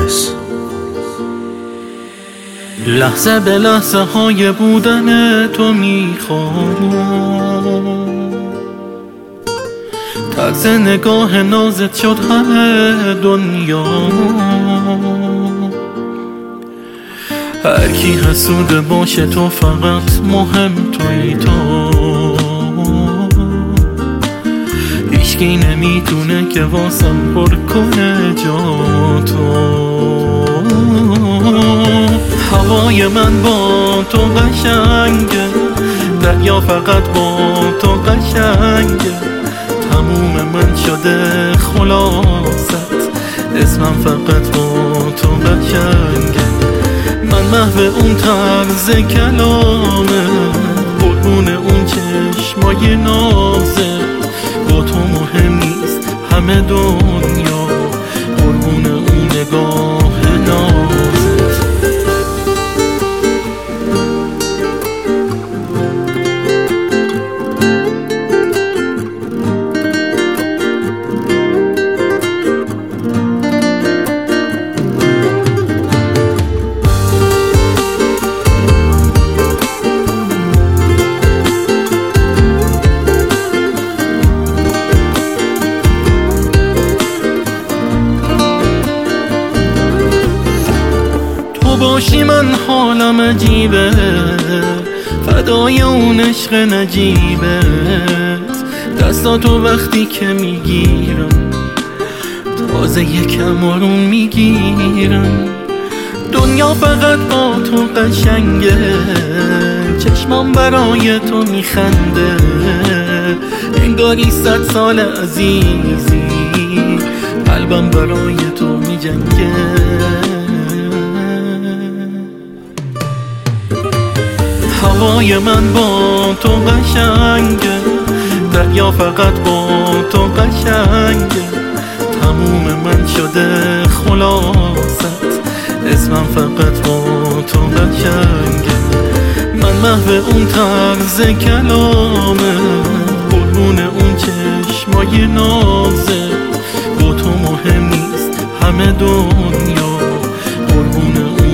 باعث. لحظه به لحظه های بودن تو میخوام، طرز نگاه نازت شد همه دنیا. هر کی حسود باشه تو فقط مهم توی تو، هیچکی نمیتونه که واسم پر کنه جا تو. هوای من با تو قشنگه، دریا فقط با تو قشنگه، تموم من شده خلاصت، اسمم فقط با تو قشنگه. من محو اون طرز کلامه، قربون اون چشمای نازه، با تو مهم نیست همه دنیا، قربون اون نگاه نازه. باشی من حالم عجیبه، فدای اون عشق نجیبه، دستاتو وقتی که میگیرم تازه یکم آروم میگیرم. دنیا فقط با تو قشنگه، چشمام برای تو میخنده، انگاری 100 سال عزیزی، قلبم برای تو میجنگه. هوای من با تو قشنگه، دریا فقط با تو قشنگه، تموم من شده خلاصت، اسمم فقط با تو قشنگه. من محو اون طرز کلامه، قربون اون چشمای نازه، با تو مهم نیست همه دنیا، قربون اون